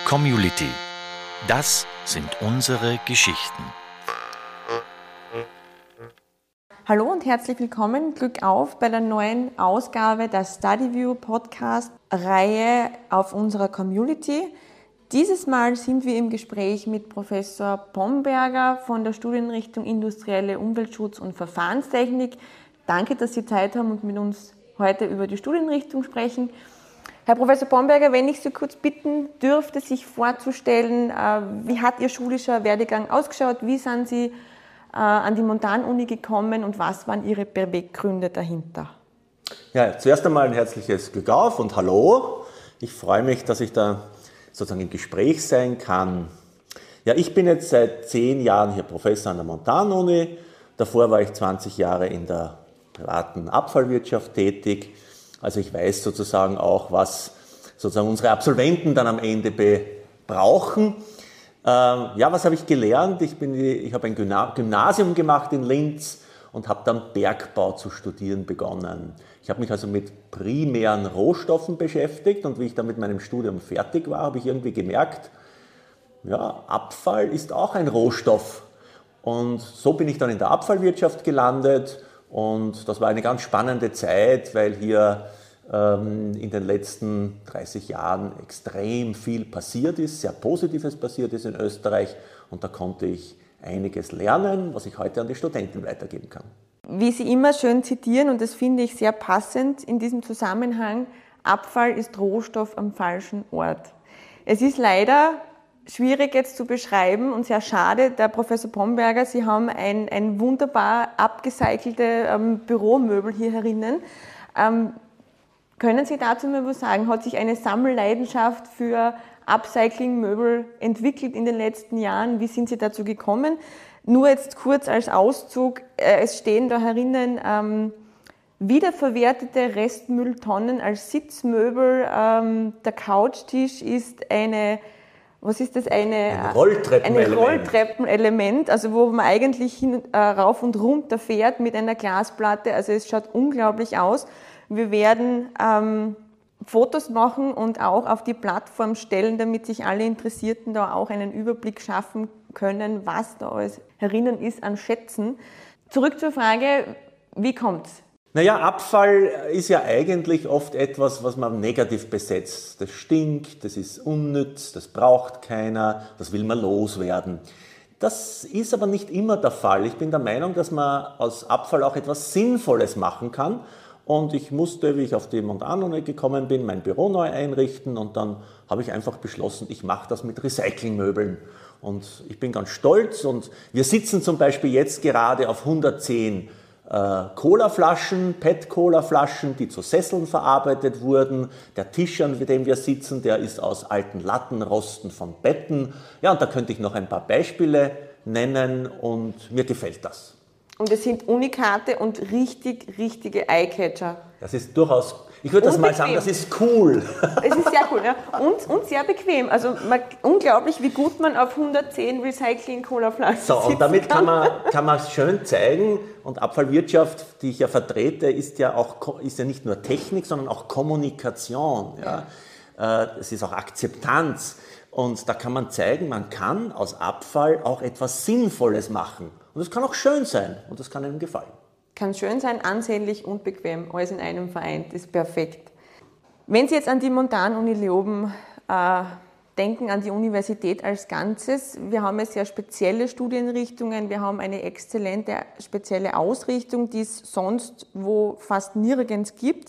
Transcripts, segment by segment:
Community. Das sind unsere Geschichten. Hallo und herzlich willkommen, Glück auf bei der neuen Ausgabe der StudyView Podcast Reihe auf unserer Community. Dieses Mal sind wir im Gespräch mit Professor Pomberger von der Studienrichtung Industrielle Umweltschutz und Verfahrenstechnik. Danke, dass Sie Zeit haben und mit uns heute über die Studienrichtung sprechen. Herr Professor Pomberger, wenn ich Sie kurz bitten dürfte, sich vorzustellen, wie hat Ihr schulischer Werdegang ausgeschaut, wie sind Sie an die Montanuni gekommen und was waren Ihre Beweggründe dahinter? Ja, zuerst einmal ein herzliches Glück auf und hallo. Ich freue mich, dass ich da sozusagen im Gespräch sein kann. Ja, ich bin jetzt seit 10 Jahren hier Professor an der Montanuni. Davor war ich 20 Jahre in der privaten Abfallwirtschaft tätig. Also ich weiß sozusagen auch, was sozusagen unsere Absolventen dann am Ende brauchen. Ja, was habe ich gelernt? Ich habe ein Gymnasium gemacht in Linz und habe dann Bergbau zu studieren begonnen. Ich habe mich also mit primären Rohstoffen beschäftigt und wie ich dann mit meinem Studium fertig war, habe ich irgendwie gemerkt, ja, Abfall ist auch ein Rohstoff. Und so bin ich dann in der Abfallwirtschaft gelandet. Und das war eine ganz spannende Zeit, weil hier in den letzten 30 Jahren extrem viel passiert ist, sehr Positives passiert ist in Österreich. Und da konnte ich einiges lernen, was ich heute an die Studenten weitergeben kann. Wie Sie immer schön zitieren, und das finde ich sehr passend in diesem Zusammenhang, Abfall ist Rohstoff am falschen Ort. Es ist leider schwierig jetzt zu beschreiben und sehr schade, der Professor Pomberger, Sie haben ein wunderbar abgecycelte Büromöbel hier herinnen. Können Sie dazu mal was sagen? Hat sich eine Sammelleidenschaft für Upcycling-Möbel entwickelt in den letzten Jahren? Wie sind Sie dazu gekommen? Nur jetzt kurz als Auszug, es stehen da herinnen wiederverwertete Restmülltonnen als Sitzmöbel. Der Couchtisch ist ein Rolltreppenelement, also wo man eigentlich rauf und runter fährt mit einer Glasplatte. Also es schaut unglaublich aus. Wir werden Fotos machen und auch auf die Plattform stellen, damit sich alle Interessierten da auch einen Überblick schaffen können, was da alles herinnen ist an Schätzen. Zurück zur Frage, wie kommt's? Naja, Abfall ist ja eigentlich oft etwas, was man negativ besetzt. Das stinkt, das ist unnütz, das braucht keiner, das will man loswerden. Das ist aber nicht immer der Fall. Ich bin der Meinung, dass man aus Abfall auch etwas Sinnvolles machen kann. Und ich musste, wie ich auf die Montanuni gekommen bin, mein Büro neu einrichten und dann habe ich einfach beschlossen, ich mache das mit Recyclingmöbeln. Und ich bin ganz stolz und wir sitzen zum Beispiel jetzt gerade auf 110 Colaflaschen, PET-Cola-Flaschen, die zu Sesseln verarbeitet wurden. Der Tisch, an dem wir sitzen, der ist aus alten Lattenrosten von Betten. Ja, und da könnte ich noch ein paar Beispiele nennen und mir gefällt das. Und es sind Unikate und richtige Eyecatcher. Das ist durchaus, ich würde das mal sagen, das ist cool. Es ist sehr cool, ja. Und sehr bequem. Also unglaublich, wie gut man auf 110 Recycling-Cola-Flaschen So, und damit kann man schön zeigen, und Abfallwirtschaft, die ich ja vertrete, ist ja nicht nur Technik, sondern auch Kommunikation. Ja. Es ist auch Akzeptanz. Und da kann man zeigen, man kann aus Abfall auch etwas Sinnvolles machen. Und das kann auch schön sein und das kann einem gefallen. Kann schön sein, ansehnlich und bequem, alles in einem vereint, ist perfekt. Wenn Sie jetzt an die Montanuni Leoben denken, an die Universität als Ganzes, wir haben ja sehr spezielle Studienrichtungen, wir haben eine exzellente, spezielle Ausrichtung, die es sonst wo fast nirgends gibt.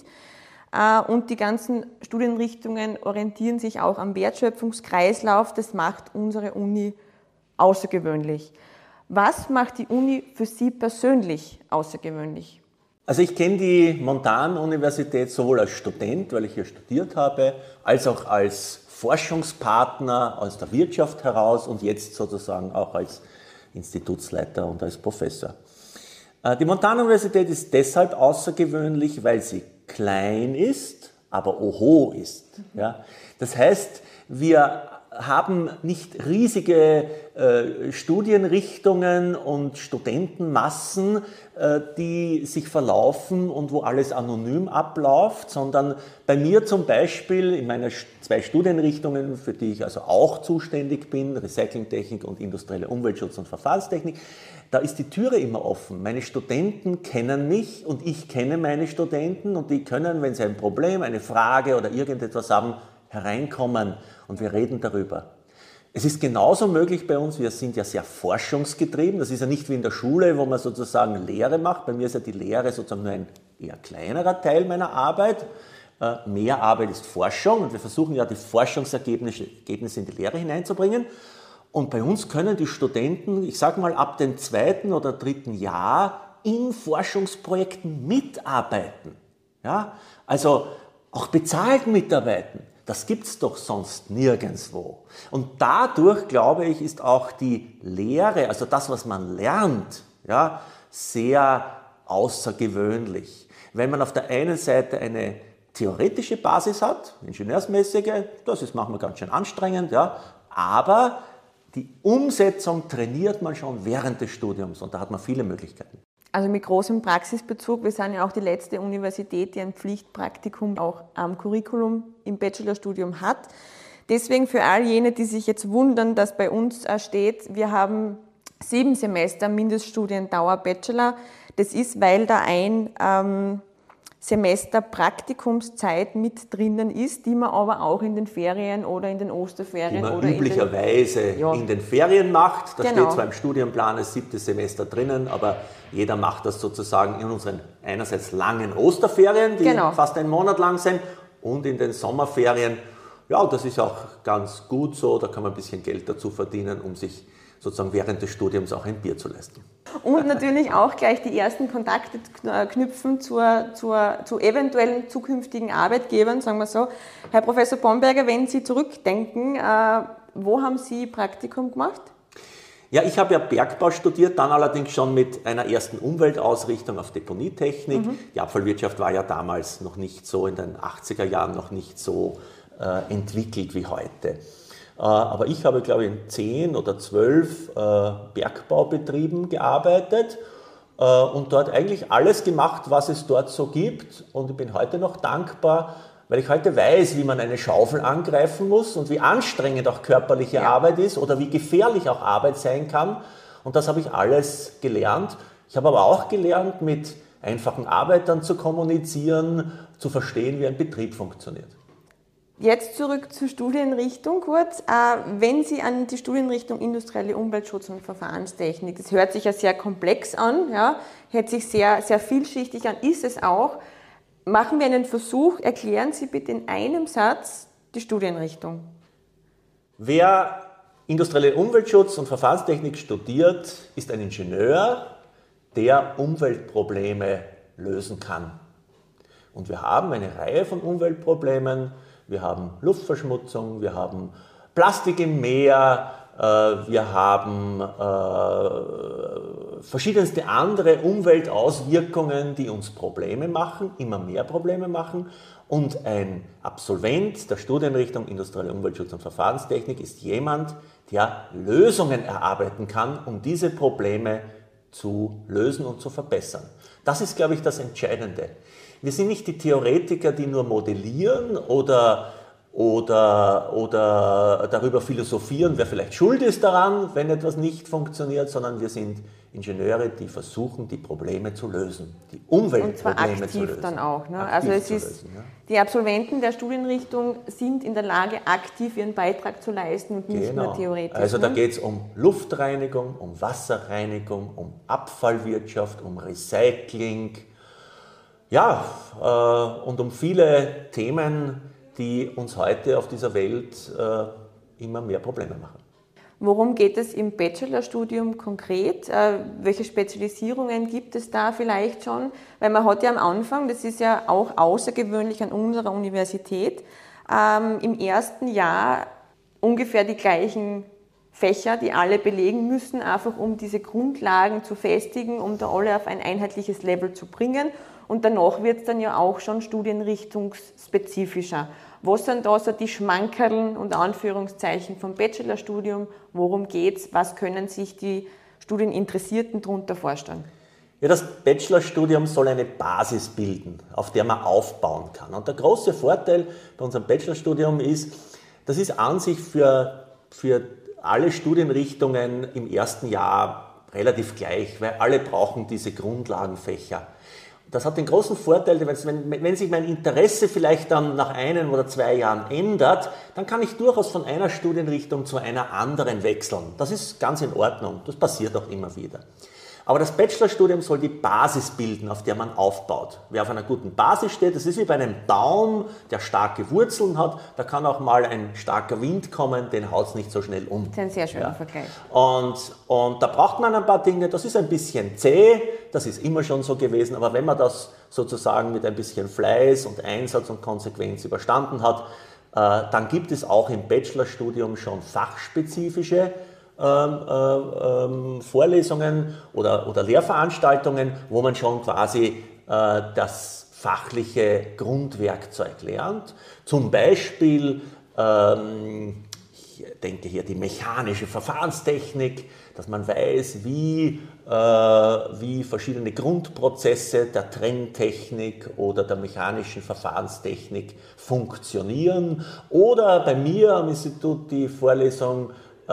Und die ganzen Studienrichtungen orientieren sich auch am Wertschöpfungskreislauf. Das macht unsere Uni außergewöhnlich. Was macht die Uni für Sie persönlich außergewöhnlich? Also ich kenne die Montanuniversität sowohl als Student, weil ich hier studiert habe, als auch als Forschungspartner aus der Wirtschaft heraus und jetzt sozusagen auch als Institutsleiter und als Professor. Die Montanuniversität ist deshalb außergewöhnlich, weil sie klein ist, aber oho ist. Ja? Das heißt, wir haben nicht riesige Studienrichtungen und Studentenmassen, die sich verlaufen und wo alles anonym abläuft, sondern bei mir zum Beispiel in meinen 2 Studienrichtungen, für die ich also auch zuständig bin, Recyclingtechnik und industrielle Umweltschutz und Verfahrenstechnik, da ist die Türe immer offen. Meine Studenten kennen mich und ich kenne meine Studenten und die können, wenn sie ein Problem, eine Frage oder irgendetwas haben, hereinkommen und wir reden darüber. Es ist genauso möglich bei uns, wir sind ja sehr forschungsgetrieben, das ist ja nicht wie in der Schule, wo man sozusagen Lehre macht. Bei mir ist ja die Lehre sozusagen nur ein eher kleinerer Teil meiner Arbeit. Mehr Arbeit ist Forschung und wir versuchen ja die Forschungsergebnisse in die Lehre hineinzubringen. Und bei uns können die Studenten, ich sage mal ab dem 2. oder 3. Jahr in Forschungsprojekten mitarbeiten. Ja? Also auch bezahlt mitarbeiten. Das gibt es doch sonst nirgendwo. Und dadurch, glaube ich, ist auch die Lehre, also das, was man lernt, ja, sehr außergewöhnlich. Wenn man auf der einen Seite eine theoretische Basis hat, ingenieursmäßige, das ist manchmal ganz schön anstrengend, ja, aber die Umsetzung trainiert man schon während des Studiums und da hat man viele Möglichkeiten. Also mit großem Praxisbezug. Wir sind ja auch die letzte Universität, die ein Pflichtpraktikum auch am Curriculum im Bachelorstudium hat. Deswegen für all jene, die sich jetzt wundern, dass bei uns steht, wir haben 7 Semester Mindeststudiendauer Bachelor. Das ist, weil da ein Semester Praktikumszeit mit drinnen ist, die man aber auch in den Ferien oder in den Osterferien die man oder üblicherweise in den Ferien macht. Da genau. steht zwar im Studienplan das 7. Semester drinnen, aber jeder macht das sozusagen in unseren einerseits langen Osterferien, die fast einen Monat lang sind, und in den Sommerferien. Ja, und das ist auch ganz gut so, da kann man ein bisschen Geld dazu verdienen, um sich sozusagen während des Studiums auch ein Bier zu leisten. Und natürlich auch gleich die ersten Kontakte knüpfen zu eventuellen zukünftigen Arbeitgebern, sagen wir so. Herr Professor Bomberger, wenn Sie zurückdenken, wo haben Sie Praktikum gemacht? Ja, ich habe ja Bergbau studiert, dann allerdings schon mit einer ersten Umweltausrichtung auf Deponietechnik. Die Abfallwirtschaft war ja damals noch nicht so, in den 80er Jahren noch nicht so entwickelt wie heute. Aber ich habe, glaube ich, in 10 oder 12 Bergbaubetrieben gearbeitet und dort eigentlich alles gemacht, was es dort so gibt. Und ich bin heute noch dankbar, weil ich heute weiß, wie man eine Schaufel angreifen muss und wie anstrengend auch körperliche Arbeit ist oder wie gefährlich auch Arbeit sein kann. Und das habe ich alles gelernt. Ich habe aber auch gelernt, mit einfachen Arbeitern zu kommunizieren, zu verstehen, wie ein Betrieb funktioniert. Jetzt zurück zur Studienrichtung kurz. Wenn Sie an die Studienrichtung Industrielle Umweltschutz und Verfahrenstechnik, das hört sich ja sehr komplex an, ja, hört sich sehr, sehr vielschichtig an, ist es auch. Machen wir einen Versuch, erklären Sie bitte in einem Satz die Studienrichtung. Wer Industrielle Umweltschutz und Verfahrenstechnik studiert, ist ein Ingenieur, der Umweltprobleme lösen kann. Und wir haben eine Reihe von Umweltproblemen. Wir haben Luftverschmutzung, wir haben Plastik im Meer, wir haben verschiedenste andere Umweltauswirkungen, die uns Probleme machen, immer mehr Probleme machen. Und ein Absolvent der Studienrichtung Industrielle Umweltschutz und Verfahrenstechnik ist jemand, der Lösungen erarbeiten kann, um diese Probleme zu lösen und zu verbessern. Das ist, glaube ich, das Entscheidende. Wir sind nicht die Theoretiker, die nur modellieren oder darüber philosophieren, wer vielleicht schuld ist daran, wenn etwas nicht funktioniert, sondern wir sind Ingenieure, die versuchen, die Probleme zu lösen, die Umweltprobleme zu lösen. Und zwar aktiv dann auch. Ne? Also es ist, die Absolventen der Studienrichtung sind in der Lage, aktiv ihren Beitrag zu leisten und nicht nur theoretisch. Also da geht es um Luftreinigung, um Wasserreinigung, um Abfallwirtschaft, um Recycling, und um viele Themen, die uns heute auf dieser Welt immer mehr Probleme machen. Worum geht es im Bachelorstudium konkret? Welche Spezialisierungen gibt es da vielleicht schon? Weil man hat ja am Anfang, das ist ja auch außergewöhnlich an unserer Universität, im ersten Jahr ungefähr die gleichen Fächer, die alle belegen müssen, einfach um diese Grundlagen zu festigen, um da alle auf ein einheitliches Level zu bringen. Und danach wird es dann ja auch schon studienrichtungsspezifischer. Was sind da so die Schmankerln und Anführungszeichen vom Bachelorstudium? Worum geht's? Was können sich die Studieninteressierten darunter vorstellen? Ja, das Bachelorstudium soll eine Basis bilden, auf der man aufbauen kann. Und der große Vorteil bei unserem Bachelorstudium ist, das ist an sich für alle Studienrichtungen im ersten Jahr relativ gleich, weil alle brauchen diese Grundlagenfächer. Das hat den großen Vorteil, wenn sich mein Interesse vielleicht dann nach 1 oder 2 Jahren ändert, dann kann ich durchaus von einer Studienrichtung zu einer anderen wechseln. Das ist ganz in Ordnung, das passiert auch immer wieder. Aber das Bachelorstudium soll die Basis bilden, auf der man aufbaut. Wer auf einer guten Basis steht, das ist wie bei einem Baum, der starke Wurzeln hat, da kann auch mal ein starker Wind kommen, den haut es nicht so schnell um. Das ist ein sehr schöner Vergleich. Und da braucht man ein paar Dinge, das ist ein bisschen zäh, das ist immer schon so gewesen, aber wenn man das sozusagen mit ein bisschen Fleiß und Einsatz und Konsequenz überstanden hat, dann gibt es auch im Bachelorstudium schon fachspezifische Vorlesungen oder Lehrveranstaltungen, wo man schon quasi das fachliche Grundwerkzeug lernt. Zum Beispiel, ich denke hier die mechanische Verfahrenstechnik, dass man weiß, wie verschiedene Grundprozesse der Trenntechnik oder der mechanischen Verfahrenstechnik funktionieren. Oder bei mir am Institut die Vorlesung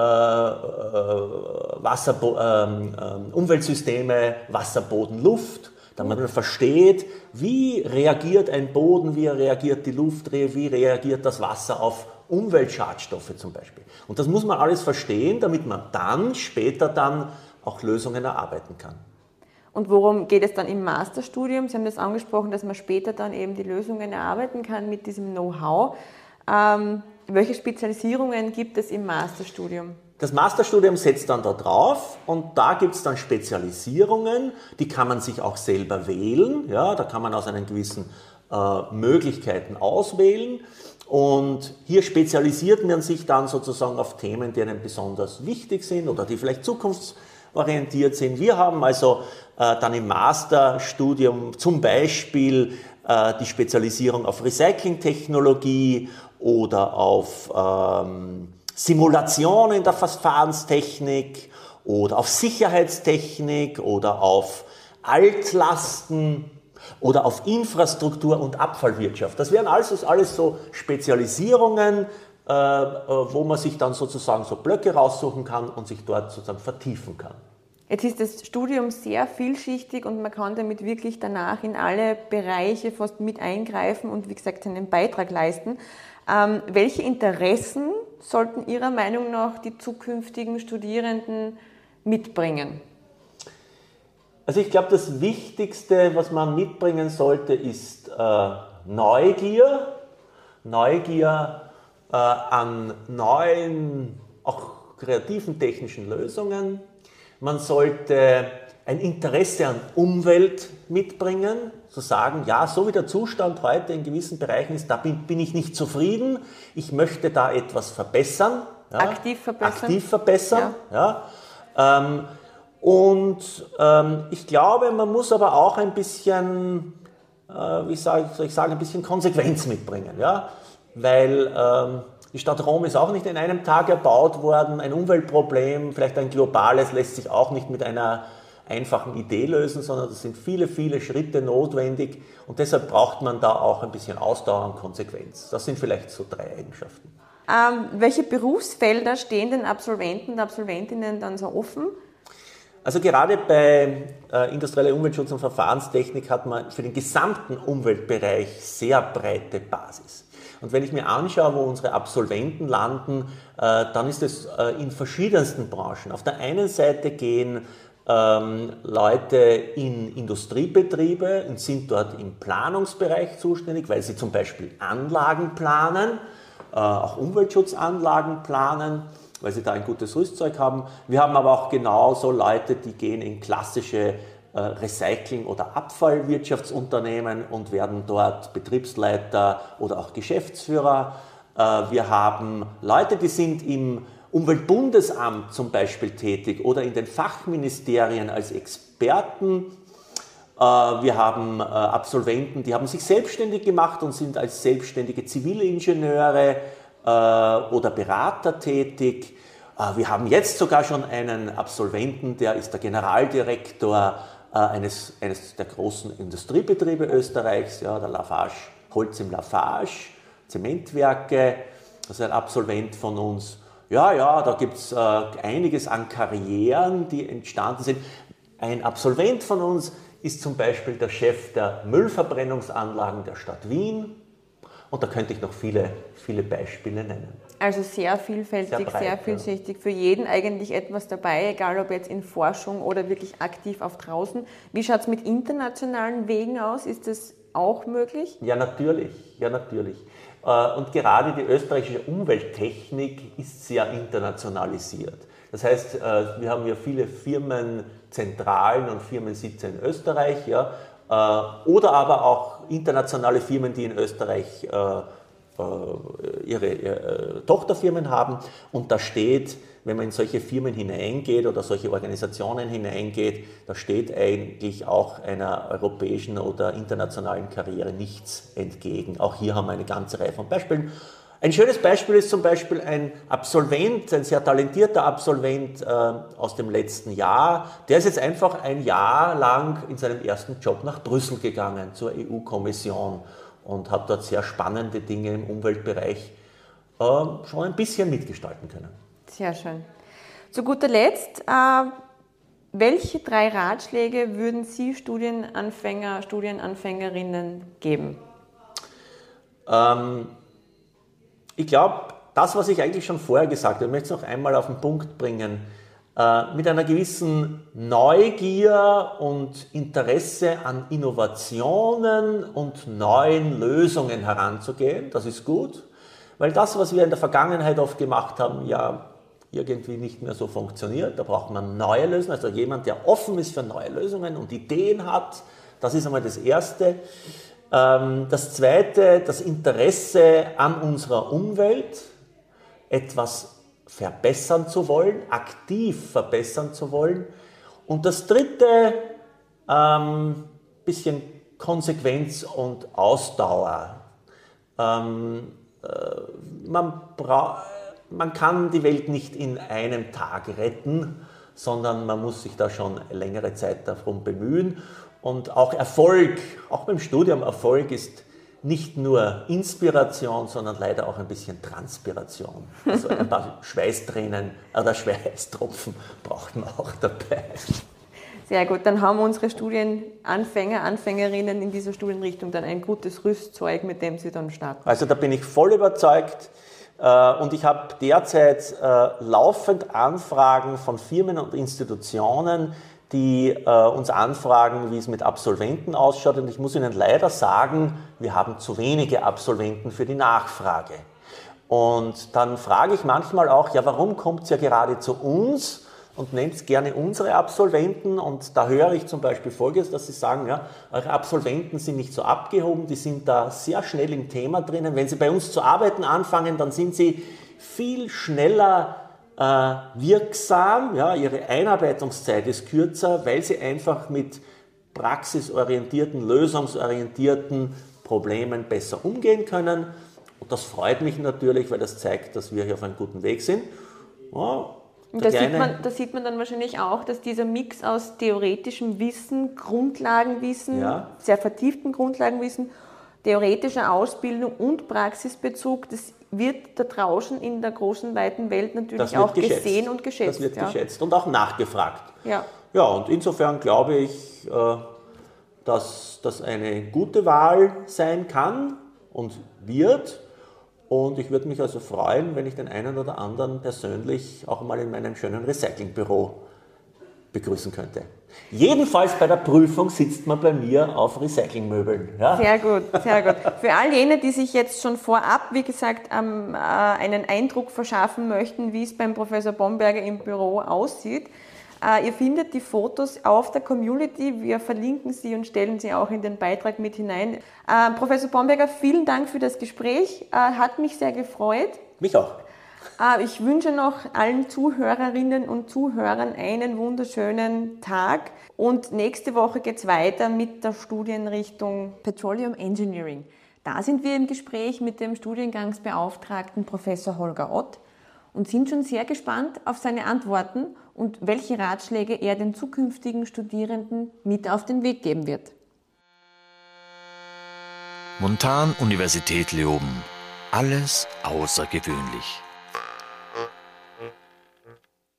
Umweltsysteme, Wasser, Boden, Luft, damit man versteht, wie reagiert ein Boden, wie reagiert die Luft, wie reagiert das Wasser auf Umweltschadstoffe zum Beispiel. Und das muss man alles verstehen, damit man dann später auch Lösungen erarbeiten kann. Und worum geht es dann im Masterstudium? Sie haben das angesprochen, dass man später dann eben die Lösungen erarbeiten kann mit diesem Know-how. Welche Spezialisierungen gibt es im Masterstudium? Das Masterstudium setzt dann da drauf und da gibt es dann Spezialisierungen, die kann man sich auch selber wählen. Ja, da kann man aus einen gewissen Möglichkeiten auswählen und hier spezialisiert man sich dann sozusagen auf Themen, die einem besonders wichtig sind oder die vielleicht zukunftsorientiert sind. Wir haben also dann im Masterstudium zum Beispiel die Spezialisierung auf Recyclingtechnologie oder auf Simulation in der Verfahrenstechnik oder auf Sicherheitstechnik oder auf Altlasten oder auf Infrastruktur und Abfallwirtschaft. Das wären alles so Spezialisierungen, wo man sich dann sozusagen so Blöcke raussuchen kann und sich dort sozusagen vertiefen kann. Jetzt ist das Studium sehr vielschichtig und man kann damit wirklich danach in alle Bereiche fast mit eingreifen und wie gesagt einen Beitrag leisten. Welche Interessen sollten Ihrer Meinung nach die zukünftigen Studierenden mitbringen? Also ich glaube, das Wichtigste, was man mitbringen sollte, ist Neugier. Neugier an neuen, auch kreativen technischen Lösungen. Man sollte ein Interesse an Umwelt mitbringen, zu sagen, ja, so wie der Zustand heute in gewissen Bereichen ist, da bin ich nicht zufrieden, ich möchte da etwas verbessern. Ja, aktiv verbessern. Ja. Ich glaube, man muss aber auch ein bisschen, ein bisschen Konsequenz mitbringen. Ja? Weil die Stadt Rom ist auch nicht in einem Tag erbaut worden, ein Umweltproblem, vielleicht ein globales, lässt sich auch nicht mit einer einfachen Idee lösen, sondern es sind viele, viele Schritte notwendig und deshalb braucht man da auch ein bisschen Ausdauer und Konsequenz. Das sind vielleicht so 3 Eigenschaften. Welche Berufsfelder stehen den Absolventen und Absolventinnen dann so offen? Also gerade bei industrieller Umweltschutz und Verfahrenstechnik hat man für den gesamten Umweltbereich sehr breite Basis. Und wenn ich mir anschaue, wo unsere Absolventen landen, dann ist es in verschiedensten Branchen. Auf der einen Seite gehen Leute in Industriebetriebe und sind dort im Planungsbereich zuständig, weil sie zum Beispiel Anlagen planen, auch Umweltschutzanlagen planen, weil sie da ein gutes Rüstzeug haben. Wir haben aber auch genauso Leute, die gehen in klassische Recycling- oder Abfallwirtschaftsunternehmen und werden dort Betriebsleiter oder auch Geschäftsführer. Wir haben Leute, die sind im Umweltbundesamt zum Beispiel tätig oder in den Fachministerien als Experten. Wir haben Absolventen, die haben sich selbstständig gemacht und sind als selbstständige Zivilingenieure oder Berater tätig. Wir haben jetzt sogar schon einen Absolventen, der ist der Generaldirektor eines der großen Industriebetriebe Österreichs, ja, der Lafarge, Holz im Lafarge, Zementwerke, das ist ein Absolvent von uns. Ja, da gibt es einiges an Karrieren, die entstanden sind. Ein Absolvent von uns ist zum Beispiel der Chef der Müllverbrennungsanlagen der Stadt Wien. Und da könnte ich noch viele Beispiele nennen. Also sehr vielfältig, sehr vielschichtig. Für jeden eigentlich etwas dabei, egal ob jetzt in Forschung oder wirklich aktiv auf draußen. Wie schaut es mit internationalen Wegen aus? Ist das auch möglich? Ja, natürlich. Und gerade die österreichische Umwelttechnik ist sehr internationalisiert. Das heißt, wir haben ja viele Firmenzentralen und Firmensitze in Österreich, ja, oder aber auch internationale Firmen, die in Österreich ihre Tochterfirmen haben. Und da steht, wenn man in solche Firmen hineingeht oder solche Organisationen hineingeht, da steht eigentlich auch einer europäischen oder internationalen Karriere nichts entgegen. Auch hier haben wir eine ganze Reihe von Beispielen. Ein schönes Beispiel ist zum Beispiel ein Absolvent, ein sehr talentierter Absolvent aus dem letzten Jahr. Der ist jetzt einfach ein Jahr lang in seinem ersten Job nach Brüssel gegangen, zur EU-Kommission, und hat dort sehr spannende Dinge im Umweltbereich schon ein bisschen mitgestalten können. Sehr schön. Zu guter Letzt, welche 3 Ratschläge würden Sie Studienanfänger, Studienanfängerinnen geben? Ich glaube, das, was ich eigentlich schon vorher gesagt habe, ich möchte es noch einmal auf den Punkt bringen, mit einer gewissen Neugier und Interesse an Innovationen und neuen Lösungen heranzugehen, das ist gut, weil das, was wir in der Vergangenheit oft gemacht haben, ja irgendwie nicht mehr so funktioniert. Da braucht man neue Lösungen, also jemand, der offen ist für neue Lösungen und Ideen hat, das ist einmal das Erste. Das Zweite, das Interesse an unserer Umwelt, etwas verbessern zu wollen, aktiv verbessern zu wollen. Und das Dritte, bisschen Konsequenz und Ausdauer. Man kann die Welt nicht in einem Tag retten, sondern man muss sich da schon längere Zeit darum bemühen. Und auch Erfolg, auch beim Studium, Erfolg ist nicht nur Inspiration, sondern leider auch ein bisschen Transpiration. Also ein paar Schweißtränen oder Schweißtropfen braucht man auch dabei. Sehr gut, dann haben unsere Studienanfänger, Anfängerinnen in dieser Studienrichtung dann ein gutes Rüstzeug, mit dem sie dann starten. Also da bin ich voll überzeugt. Und ich habe derzeit laufend Anfragen von Firmen und Institutionen, die uns anfragen, wie es mit Absolventen ausschaut. Und ich muss Ihnen leider sagen, wir haben zu wenige Absolventen für die Nachfrage. Und dann frage ich manchmal auch, ja, warum kommt es ja gerade zu uns und nennt gerne unsere Absolventen? Und da höre ich zum Beispiel Folgendes, dass sie sagen, ja, eure Absolventen sind nicht so abgehoben, die sind da sehr schnell im Thema drinnen. Wenn sie bei uns zu arbeiten anfangen, dann sind sie viel schneller wirksam, ja, ihre Einarbeitungszeit ist kürzer, weil sie einfach mit praxisorientierten, lösungsorientierten Problemen besser umgehen können. Und das freut mich natürlich, weil das zeigt, dass wir hier auf einem guten Weg sind. Ja, da sieht man dann wahrscheinlich auch, dass dieser Mix aus theoretischem Wissen, Grundlagenwissen, ja, sehr vertieftem Grundlagenwissen, theoretischer Ausbildung und Praxisbezug, das wird da draußen in der großen, weiten Welt natürlich auch gesehen und geschätzt. Das wird geschätzt und auch nachgefragt. Ja. Ja, und insofern glaube ich, dass das eine gute Wahl sein kann und wird. Und ich würde mich also freuen, wenn ich den einen oder anderen persönlich auch mal in meinem schönen Recyclingbüro begrüßen könnte. Jedenfalls bei der Prüfung sitzt man bei mir auf Recyclingmöbeln. Ja? Sehr gut, sehr gut. Für all jene, die sich jetzt schon vorab, wie gesagt, einen Eindruck verschaffen möchten, wie es beim Professor Bomberger im Büro aussieht, ihr findet die Fotos auf der Community. Wir verlinken sie und stellen sie auch in den Beitrag mit hinein. Professor Bomberger, vielen Dank für das Gespräch. Hat mich sehr gefreut. Mich auch. Ich wünsche noch allen Zuhörerinnen und Zuhörern einen wunderschönen Tag. Und nächste Woche geht es weiter mit der Studienrichtung Petroleum Engineering. Da sind wir im Gespräch mit dem Studiengangsbeauftragten Professor Holger Ott und sind schon sehr gespannt auf seine Antworten und welche Ratschläge er den zukünftigen Studierenden mit auf den Weg geben wird. Montan-Universität Leoben. Alles außergewöhnlich.